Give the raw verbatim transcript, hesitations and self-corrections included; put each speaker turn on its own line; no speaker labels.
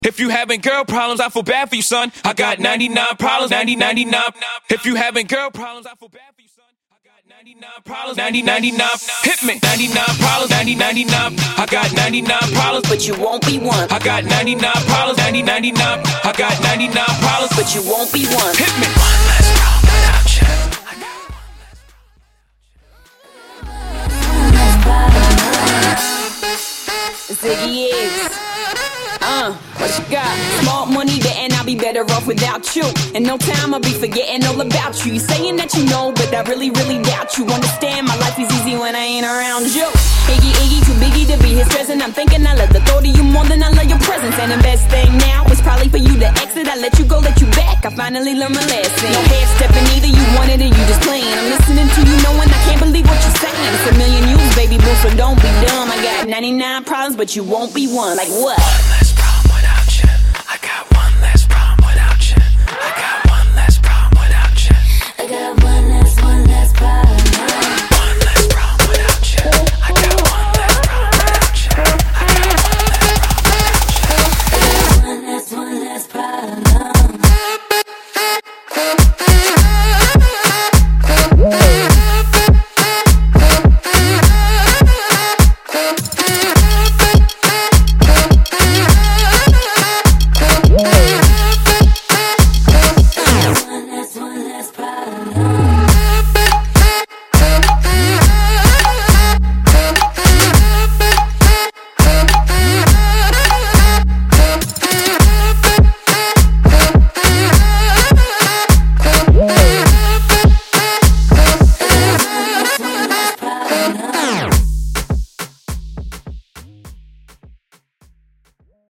If you having girl problems, I feel bad for you, son. I got ninety-nine problems, ninety, ninety-nine. If you having girl problems, I feel bad for you, son. I got ninety-nine problems, ninety, ninety-nine. Hit me, ninety-nine problems, ninety, ninety-nine. I got ninety-nine problems,
but you won't be one.
I got ninety-nine problems, ninety, ninety-nine. I got ninety-nine problems,
but you won't be one.
Hit me. One less problem without you.
Ziggy Iggs. Uh, what you got? Small money, and I'll be better off without you. In no time, I'll be forgetting all about you. You saying that you know, but I really, really doubt you. Understand, my life is easy when I ain't around you. Iggy, Iggy, too biggie to be his present. I'm thinking I love the thought of you more than I love your presence. And the best thing now is probably for you to exit. I let you go, let you back. I finally learned my lesson. No half stepping either, you wanted it, you just playing. I'm listening to you knowing I can't believe what you're saying. It's a million yous, baby boo, so don't be dumb. I got ninety-nine problems, but you won't be one. Like what?